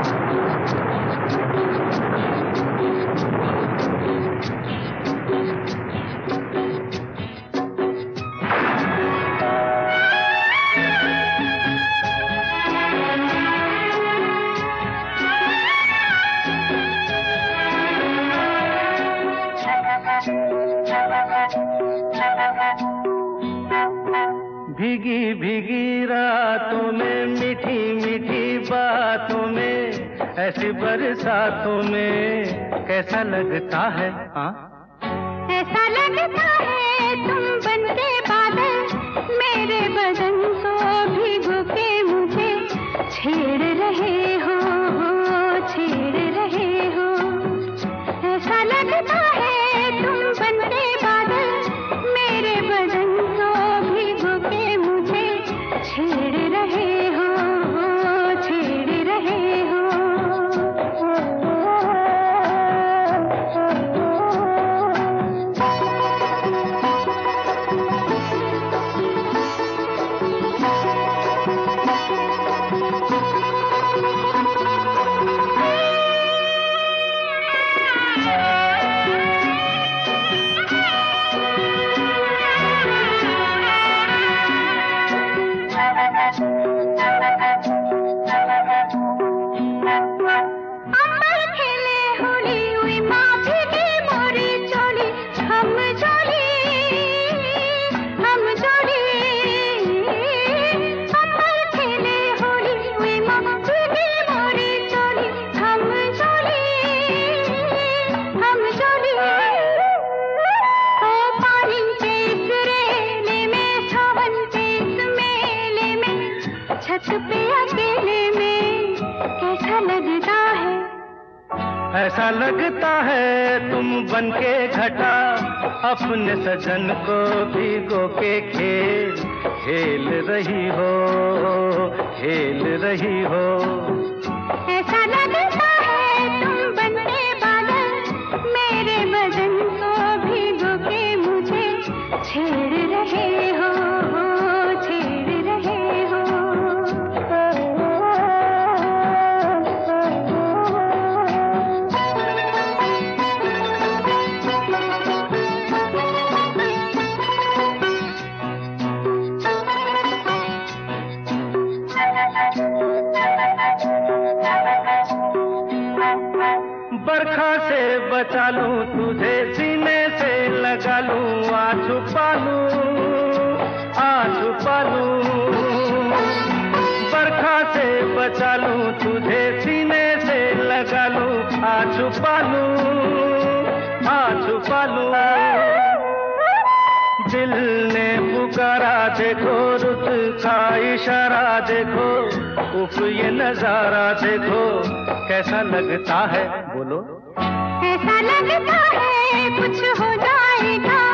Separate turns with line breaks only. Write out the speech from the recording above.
भीगी भीगी रातों में, मीठी मीठी बातों में, ऐसी बरसातों में कैसा लगता है? हाँ,
ऐसा लगता है तुम बनके बादल, मेरे बदन को भिगो के मुझे छेड़ रहे हो, छेड़ रहे हो। ऐसा लगता है तुम बनके बादल, मेरे बदन को भिगो के मुझे छेड़ रहे हो, छेड़ रहे हो। छत पे अकेले में कैसा लगता है?
ऐसा लगता है तुम बनके घटा, अपने सजन को भिगो के खेल रही हो, खेल रही हो।
ऐसा लगता है तुम बनके बादल, मेरे बदन को भिगो के मुझे छेड़ रहे हो, छेड़ रहे हो।
बरखा से बचा लूं तुझे, सीने से लगा लूं, आ छुपा लूं, आ छुपा लूं। बरखा से बचा लूं तुझे, सीने से लगा लूं, आ छुपा लूं, आ छुपा लूं। दिल ने पुकारा देखो, रुत का इशारा देखो, उफ ये नजारा देखो कैसा लगता है? बोलो।
ऐसा लगता है कुछ हो जाएगा।